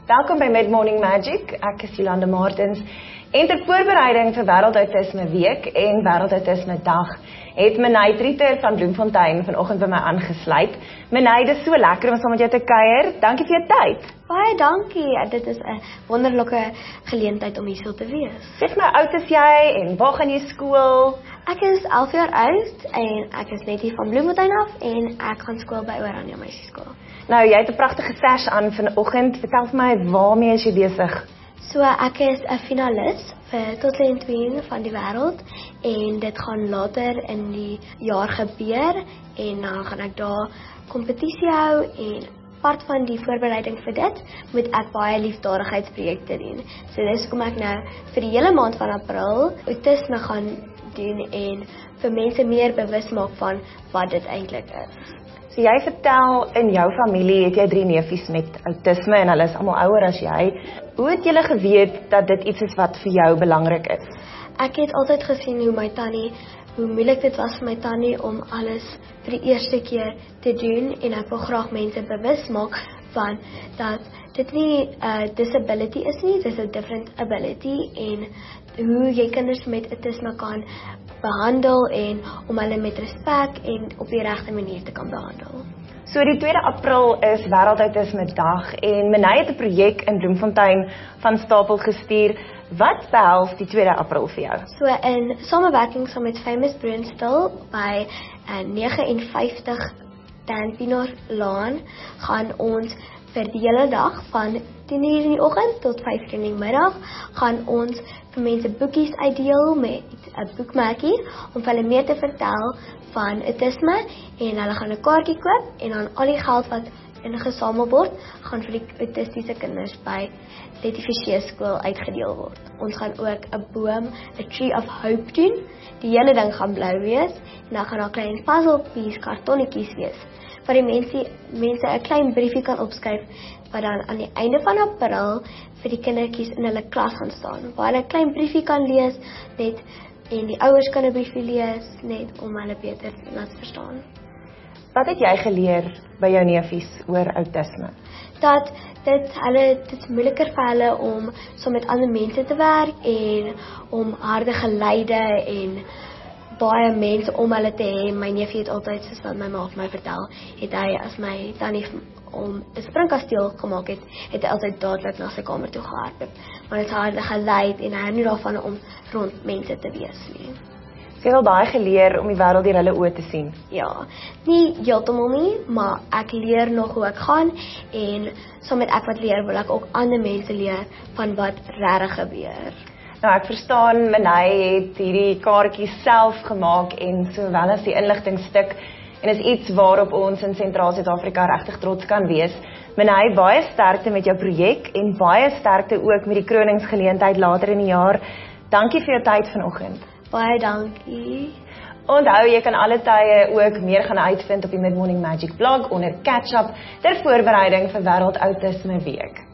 Welkom by Mid Morning Magic. Ek is Jolanda Martins. En ter voorbereiding vir Wêreldautisme Week en Wêreldautisme Dag het Menai Trieter van Bloemfontein vanoggend by my aangesluit. Menai, dit is so lekker om saam met jou te kuier. Dankie vir jou tyd. Baie dankie. Dit is 'n wonderlike geleentheid om hier so te wees. Sê my, oud is jy en waar gaan jy skool? Ek is 11 jaar oud en ek is net hier van Bloemfontein af en ek gaan skool by Oranje Meisieskool. Nou, jy het 'n pragtige vers aan vanoggend. Vertel vir my, waarmee is jy besig? So ek is 'n finalis vir tot 22 van die wêreld en dit gaan later in die jaar gebeur en dan gaan ek daar kompetisie hou en part van die voorbereiding vir dit moet ek baie liefdadigheidsprojekte doen. So dis hoekom ek nou vir die hele maand van April autisme gaan doen en vir mense meer bewus maak van wat dit eintlik is. So jy vertel, in jou familie het jy 3 neefies met autisme en hulle is almal ouer as jy. Hoe het julle geweet dat dit iets is wat vir jou belangrik is? Ek het altyd gesien hoe moeilik dit was vir my tannie om alles vir die eerste keer te doen en ek wil graag mense bewus maak van dat dit nie 'n disability is nie, dit is 'n different ability en hoe jy kinders met autisme kan behandel en om hulle met respek en op die regte manier te kan behandel. So die 2 April is Wêreldautisme Dag en Menai het 'n projek in Bloemfontein van stapel gestuur. Wat behels die 2 April vir jou? So in samewerking saam met Famous Brunswick by 59 Dan Pienaar Laan gaan ons vir die hele dag van 10:00 in die oggend tot 5:00 in die middag gaan ons vir mense boekies uitdeel met 'n boekmerkie om vir hulle meer te vertel van autisme en hulle gaan 'n kaartjie koop en dan al die geld wat ingesamel word gaan vir die autistiese kinders by Letitia skool uitgedeel word. Ons gaan ook 'n boom, 'n Tree of Hope doen. Die hele ding gaan blou wees en dan gaan daar klein puzzle kartonnetjies wees waar die mense 'n klein briefie kan opskryf wat dan aan die einde van April vir die kindertjies in hulle klas gaan staan. Waar hulle 'n klein briefie kan lees net en die ouers kan 'n briefie lees net om hulle beter te laat verstaan. Wat het jy geleer by jou neefies oor autisme? Dat dit moeiliker vir hulle om saam met ander mense te werk en om harde geleide en baie mense om hulle te hê. My neefie het altyd, soos wat my ma vir my vertel, het hy as my tannie om 'n springkasteel gemaak het hy altyd dadelik na sy kamer toe gehardloop. Maar dit het harde geleid en hy hou nie daarvan om rond mense te wees nie. So jy het al baie geleer om die wêreld deur hulle oë te sien? Ja, nie heeltemal nie, maar ek leer nog hoe ek gaan en saam met ek wat leer wil ek ook ander mense leer van wat regtig gebeur. Nou ek verstaan, Menai het hierdie kaartjies self gemaak en sowel as die inligtingstuk en is iets waarop ons in Sentraal Suid-Afrika regtig trots kan wees. Menai, baie sterkte met jou projek en baie sterkte ook met die kroningsgeleentheid later in die jaar. Dankie vir jou tyd vanoggend. Baie dankie. Onthou, jy kan alle tye ook meer gaan uitvind op die Mid Morning Magic blog onder Catch Up ter voorbereiding vir Wêreldautisme Week.